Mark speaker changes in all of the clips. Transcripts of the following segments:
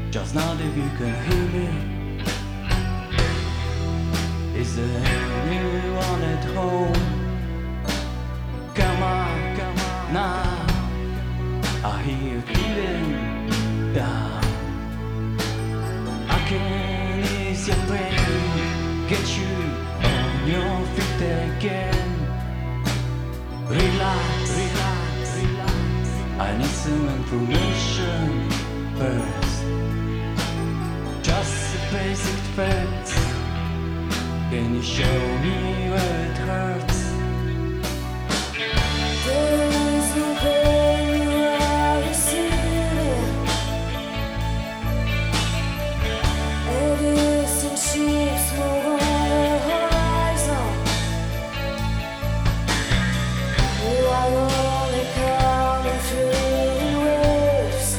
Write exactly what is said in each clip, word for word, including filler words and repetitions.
Speaker 1: Just now if you can hear me. Is there anyone at home? Come on, come on now. I hear you feeling down. I can ease your pain, get you on your feet again. Relax, relax, relax. I need some information first. Just the basic facts. Can you show me where it hurts?
Speaker 2: There is no pain you are receiving. A distant ship move on the horizon. You are only coming through in waves.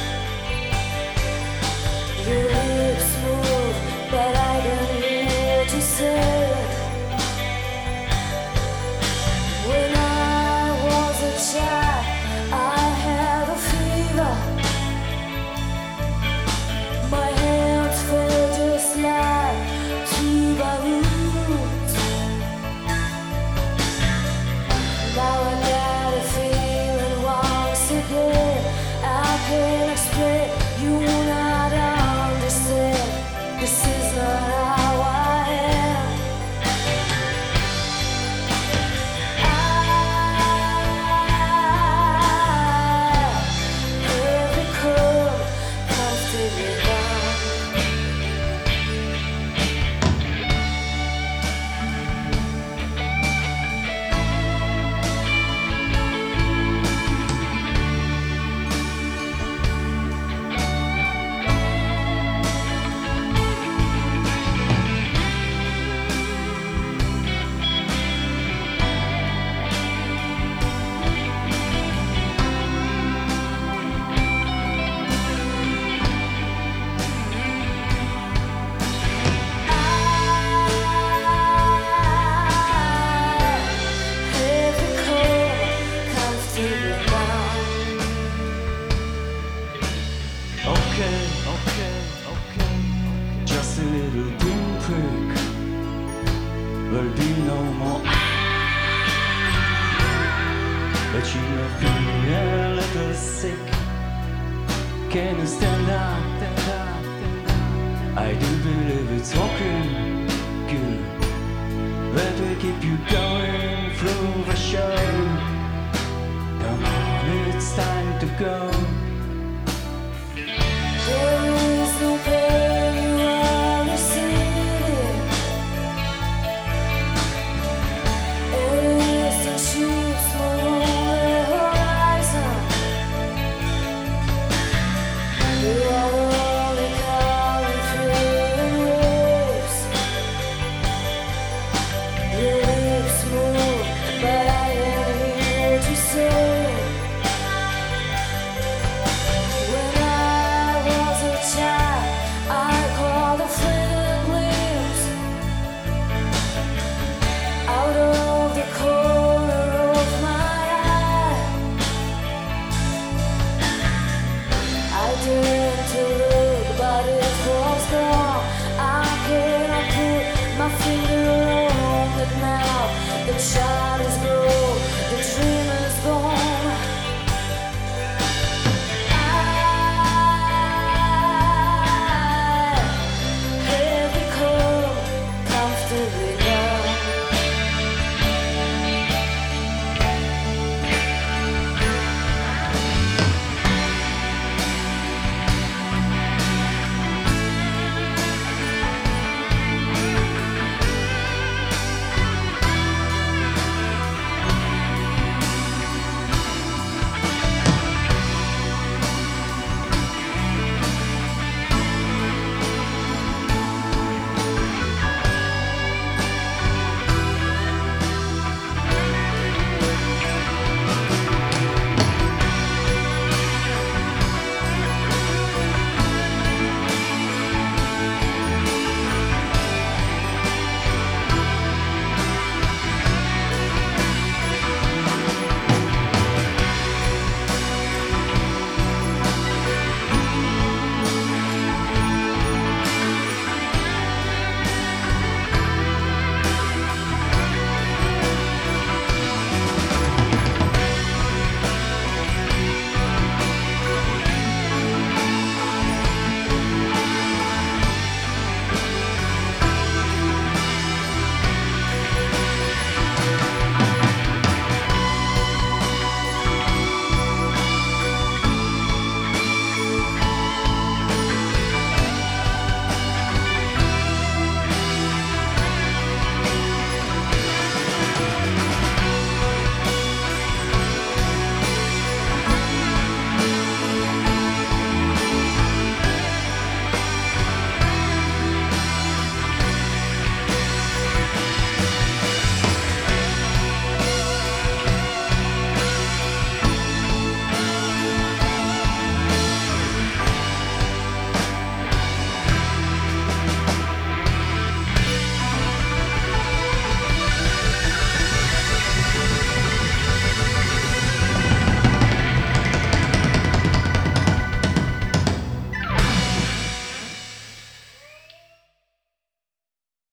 Speaker 2: Your lips move, but I don't hear to say. When I was a child, I had a fever. My hands felt just like two balloons. Now I got a feeling once again. I can't explain, you will not understand. This is not how I am.
Speaker 1: Okay, okay, okay. Just a little pinprick will be no more. But you may feel a little sick. Can you stand up? Stand up, stand up? I do believe it's walking good. That will keep you going through the show. Come on, it's time to go.
Speaker 2: There is no pain you are receiving. A distant ship move on the horizon. You are only coming through in waves. Your lips move, but I am here to say. But it was gone. I cannot put my finger on it now. The child